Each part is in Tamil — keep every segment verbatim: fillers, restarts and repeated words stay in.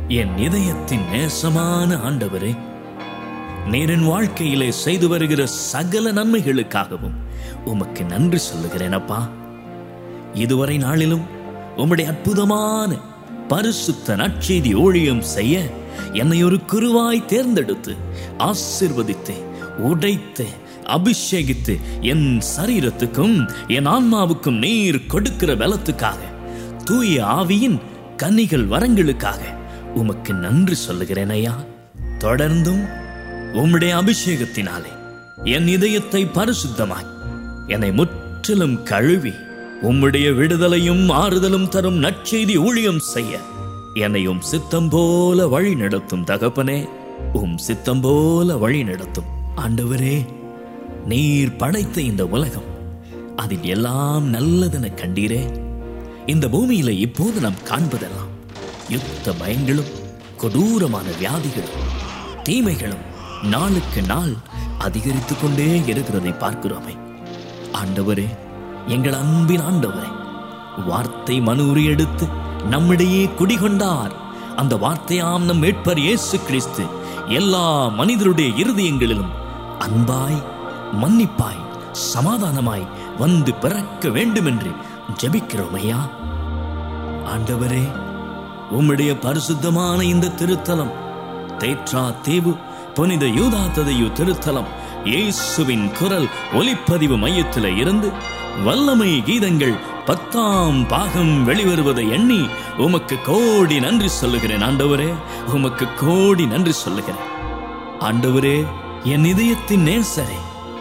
என் இதயத்தின் நேசமான ஆண்டவரே, நீர் என் வாழ்க்கையிலே செய்து வருகிற சகல நன்மைகளுக்காகவும் உமக்கு நன்றி சொல்லுகிறேன் அப்பா. இதுவரை நாளிலும் உம்முடைய அற்புதமான பரிசுத்த நற்செய்தி ஊழியம் செய்ய என்னை ஒரு குருவாய் தேர்ந்தெடுத்து ஆசீர்வதித்து உடைத்து அபிஷேகித்து என் சரீரத்துக்கும் என் ஆன்மாவுக்கும் நீர் கொடுக்கிற பலத்துக்காக, தூய ஆவியின் கன்னிகள் வரங்களுக்காக உமக்கு நன்றி சொல்லுகிறேன் ஐயா. தொடர்ந்தும் உம்முடைய அபிஷேகத்தினாலே என் இதயத்தை பரிசுத்தமாய் என்னை முற்றிலும் கழுவி உம்முடைய விடுதலையும் ஆறுதலும் தரும் நற்செய்தி ஊழியம் செய்ய என்னையும் சித்தம் போல வழி நடத்தும் தகப்பனே. உம் சித்தம் போல வழி நடத்தும் ஆண்டவரே. நீர் படைத்த இந்த உலகம், அதில் எல்லாம் நல்லதென கண்டீரே. இந்த பூமியில இப்போது நாம் காண்பதெல்லாம் யுத்த பயங்களும் கொடூரமான வியாதிகளும் தீமைகளும் நாளுக்கு நாள் அதிகரித்துக் கொண்டே இருக்கிறதை பார்க்கிறோமே. ஆண்டவரே, எங்கள் அன்பின் ஆண்டவரே, வார்த்தை மனூரி எடுத்து நம்மிடையே குடிகொண்டார். அந்த வார்த்தையாம் நம் மீட்பர் இயேசு கிறிஸ்து எல்லா மனிதருடைய இருதயங்களிலும் அன்பாய் மன்னிப்பாய் சமாதானமாய் வந்து பிறக்க வேண்டும் என்று ஜெபிக்கிறோம் ஐயா. ஆண்டவரே, உம்முடைய பரிசுத்தமான இந்த திருத்தலம் தேற்றா தீவு புனித யூதா ததையு திருத்தலம் இயேசுவின் குரல் ஒலிப்பதிவு மையத்தில் இருந்து வல்லமை கீதங்கள் பத்தாம் பாகம் வெளிவருவதை எண்ணி உமக்கு கோடி நன்றி சொல்லுகிறேன் ஆண்டவரே. உமக்கு கோடி நன்றி சொல்லுகிறேன் ஆண்டவரே. என் இதயத்தின் நேசரே,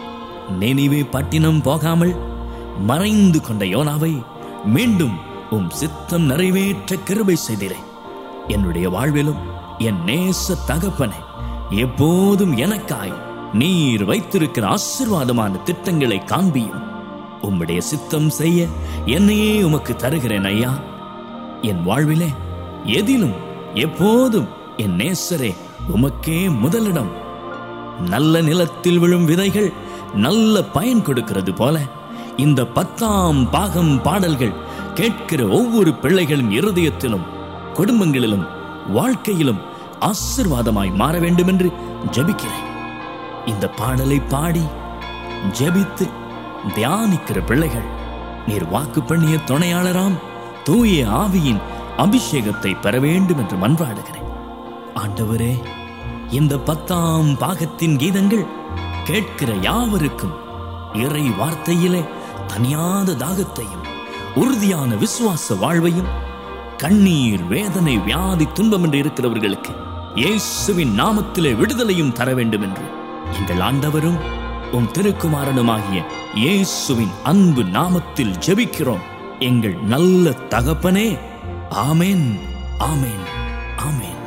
நினிவே பட்டினம் போகாமல் மறைந்து கொண்ட யோனாவை மீண்டும் உம் சித்தம் நிறைவேற்ற கிருபை செய்தீரே. என்னுடைய வாழ்விலும் என் நேச தகப்பனே, எப்போதும் எனக்காய் நீர் வைத்திருக்கிற ஆசீர்வாதமான திட்டங்களை காண்பியும். உம்முடைய சித்தம் செய்ய என்னையே உமக்கு தருகிறேன் ஐயா. என் வாழ்விலே எதிலும் எப்போதும் என் நேசரே உமக்கே முதலிடம். நல்ல நிலத்தில் விழும் விதைகள் நல்ல பயன் கொடுக்கிறது போல இந்த பத்தாம் பாகம் பாடல்கள் கேட்கிற ஒவ்வொரு பிள்ளைகளின் இருதயத்திலும் குடும்பங்களிலும் வாழ்க்கையிலும் ஆசீர்வாதமாய் மாற வேண்டும் என்று ஜெபிக்கிறேன். இந்த பாடலை பாடி ஜெபித்து தியானிக்கிற பிள்ளைகள் நீர் வாக்கு பண்ணிய துணையாளராம் தூய ஆவியின் அபிஷேகத்தை பெற வேண்டும் என்று மன்றாடுகிறேன். ஆண்டவரே, இந்த பத்தாம் பாகத்தின் கீதங்கள் கேட்கிற யாவருக்கும் இறை வார்த்தையிலே தனியாத தாகத்தையும் உறுதியான விசுவாச வாழ்வையும், கண்ணீர் வேதனை வியாதி துன்பம் என்று இருக்கிறவர்களுக்கு இயேசுவின் நாமத்திலே விடுதலையும் தர வேண்டும் என்று எங்கள் ஆண்டவரும் உம் திருக்குமாரனுமாகிய இயேசுவின் அன்பு நாமத்தில் ஜெபிக்கிறோம் எங்கள் நல்ல தகப்பனே. ஆமென், ஆமென், ஆமென்.